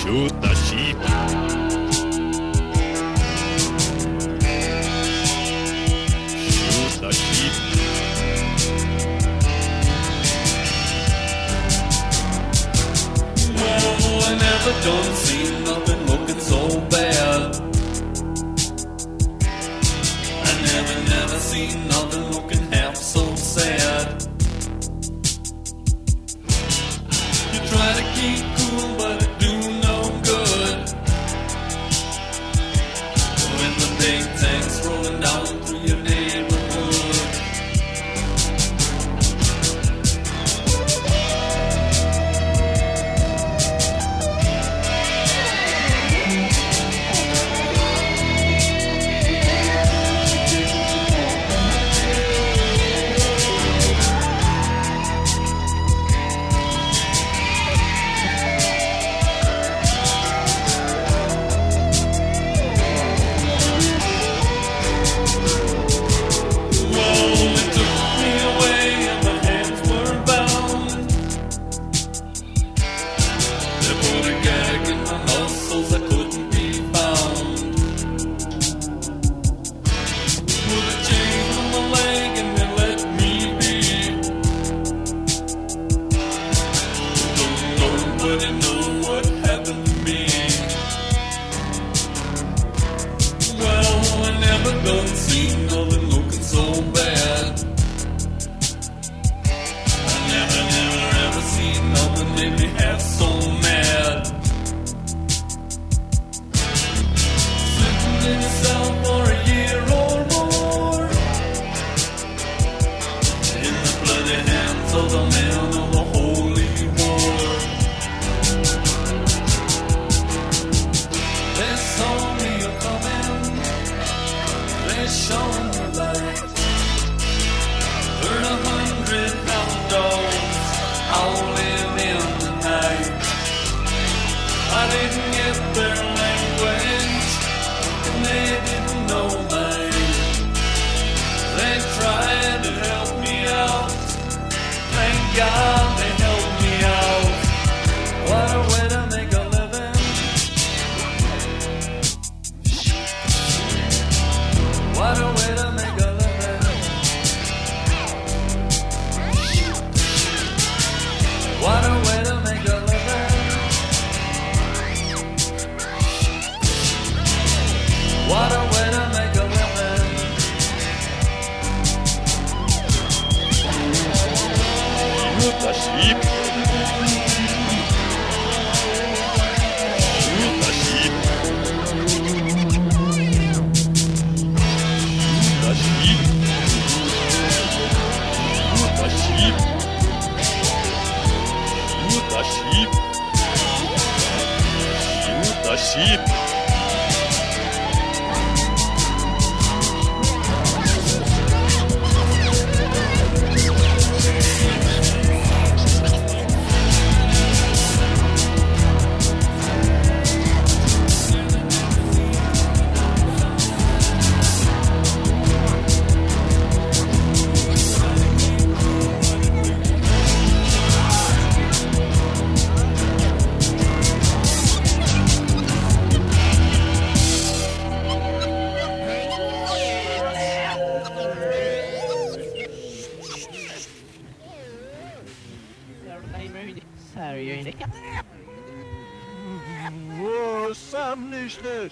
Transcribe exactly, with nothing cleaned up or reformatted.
Shoot the sheep. Shoot the sheep. Well, I never done seen nothing looking so bad. I never, never seen nothing looking half so sad. You try to keep cool, but it do no good. When the big tank's rolling down through your neighborhood. Åh, samlingsnös!